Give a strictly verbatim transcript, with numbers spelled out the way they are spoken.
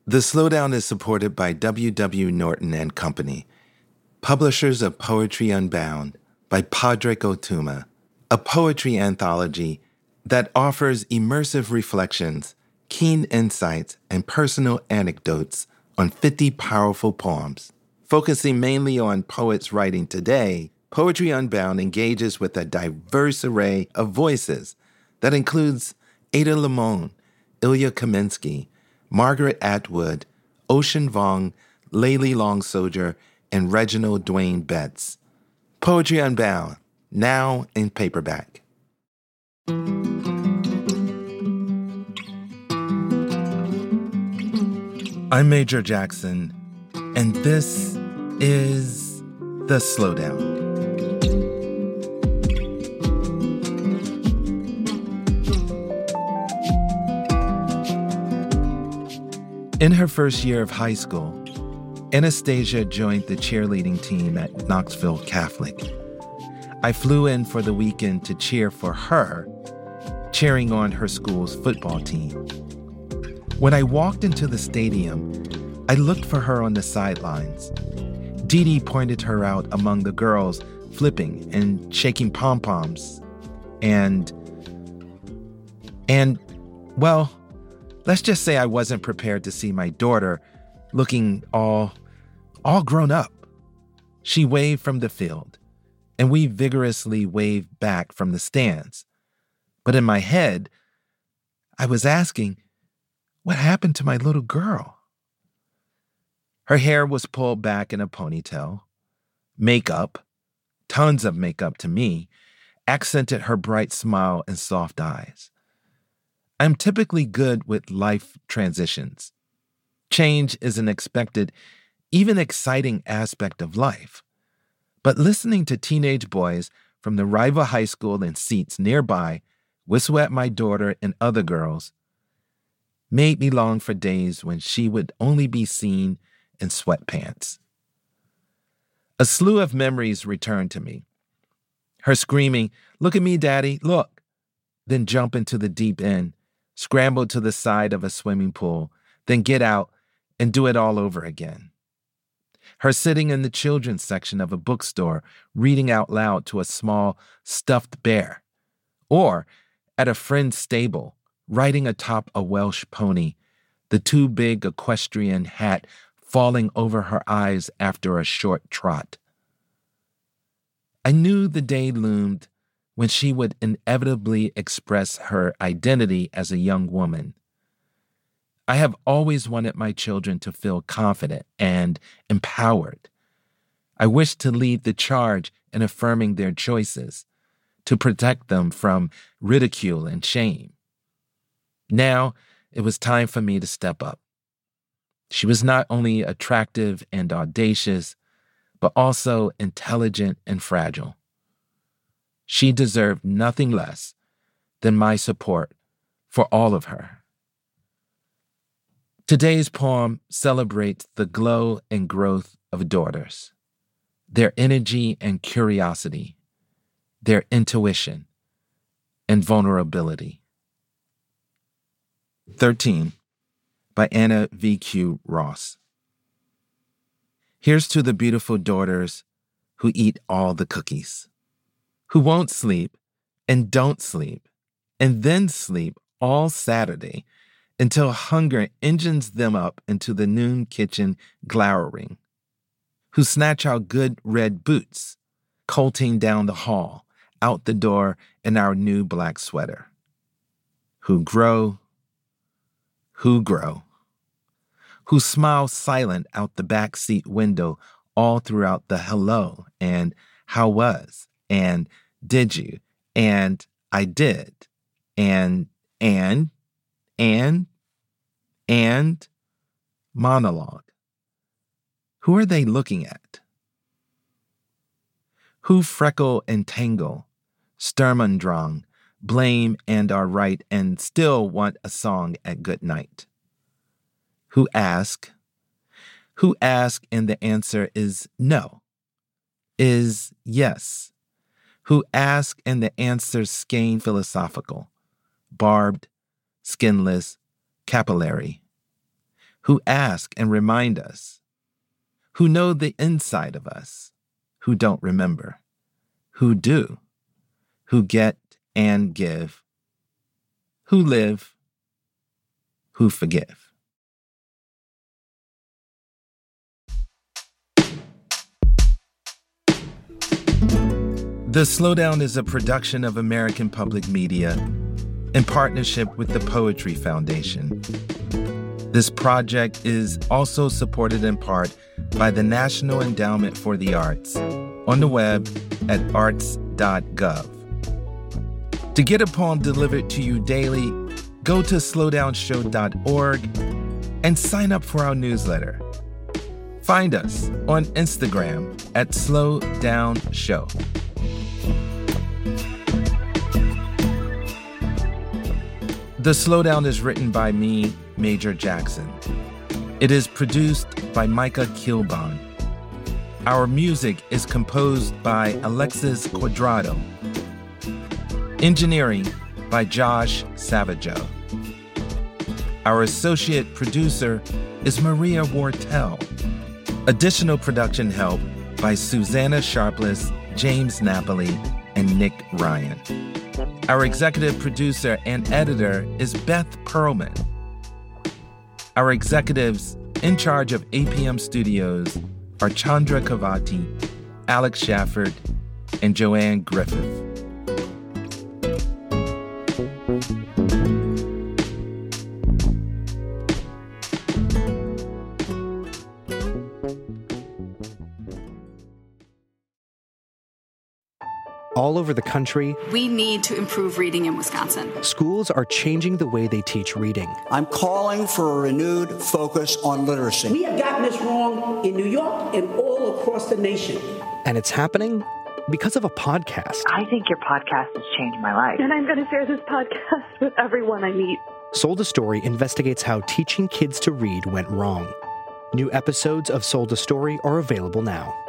The Slowdown is supported by W W. Norton and Company, publishers of Poetry Unbound by Padraig Ó Tuama, a poetry anthology that offers immersive reflections, keen insights, and personal anecdotes on fifty powerful poems. Focusing mainly on poets writing today, Poetry Unbound engages with a diverse array of voices that includes Ada Limon, Ilya Kaminsky, Margaret Atwood, Ocean Vuong, Layli Long Soldier, and Reginald Dwayne Betts. Poetry Unbound, now in paperback. I'm Major Jackson, and this is The Slowdown. In her first year of high school, Anastasia joined the cheerleading team at Knoxville Catholic. I flew in for the weekend to cheer for her, cheering on her school's football team. When I walked into the stadium, I looked for her on the sidelines. Dee Dee pointed her out among the girls flipping and shaking pom-poms. And, and, well, let's just say I wasn't prepared to see my daughter looking all, all grown up. She waved from the field, and we vigorously waved back from the stands. But in my head, I was asking, what happened to my little girl? Her hair was pulled back in a ponytail. Makeup, tons of makeup to me, accented her bright smile and soft eyes. I'm typically good with life transitions. Change is an expected, even exciting aspect of life. But listening to teenage boys from the rival high school in seats nearby whistle at my daughter and other girls made me long for days when she would only be seen in sweatpants. A slew of memories returned to me. Her screaming, "Look at me, Daddy, look," then jump into the deep end, scramble to the side of a swimming pool, then get out and do it all over again. Her sitting in the children's section of a bookstore, reading out loud to a small stuffed bear. Or at a friend's stable, riding atop a Welsh pony, the too big equestrian hat falling over her eyes after a short trot. I knew the day loomed when she would inevitably express her identity as a young woman. I have always wanted my children to feel confident and empowered. I wish to lead the charge in affirming their choices, to protect them from ridicule and shame. Now, it was time for me to step up. She was not only attractive and audacious, but also intelligent and fragile. She deserved nothing less than my support for all of her. Today's poem celebrates the glow and growth of daughters, their energy and curiosity, their intuition and vulnerability. thirteen, by Anna V Q Ross. Here's to the beautiful daughters who eat all the cookies, who won't sleep and don't sleep, and then sleep all Saturday until hunger engines them up into the noon kitchen glowering, who snatch our good red boots, colting down the hall, out the door in our new black sweater, who grow, who grow, who smile silent out the back seat window all throughout the hello and how was and did you and I did and and and and monologue. Who are they looking at? Who freckle and tangle, Sturmandrang, blame and are right and still want a song at good night? Who ask, who ask and the answer is no, is yes. Who ask and the answer's skein philosophical, barbed, skinless, capillary. who ask and remind us, who know the inside of us, who don't remember, who do, who get and give, who live, who forgive. The Slowdown is a production of American Public Media in partnership with the Poetry Foundation. This project is also supported in part by the National Endowment for the Arts on the web at arts dot gov. To get a poem delivered to you daily, go to slowdown show dot org and sign up for our newsletter. Find us on Instagram at slowdownshow. The Slowdown is written by me, Major Jackson. It is produced by Micah Kilbon. Our music is composed by Alexis Cuadrado. Engineering by Josh Savageau. Our associate producer is Maria Wartell. Additional production help by Susanna Sharpless, James Napoli, and Nick Ryan. Our executive producer and editor is Beth Pearlman. Our executives in charge of A P M Studios are Chandra Kavati, Alex Shafford, and Joanne Griffith. All over the country, we need to improve reading in Wisconsin. Schools are changing the way they teach reading. I'm calling for a renewed focus on literacy. We have gotten this wrong in New York and all across the nation. And it's happening because of a podcast. I think your podcast has changed my life. And I'm going to share this podcast with everyone I meet. Sold a Story investigates how teaching kids to read went wrong. New episodes of Sold a Story are available now.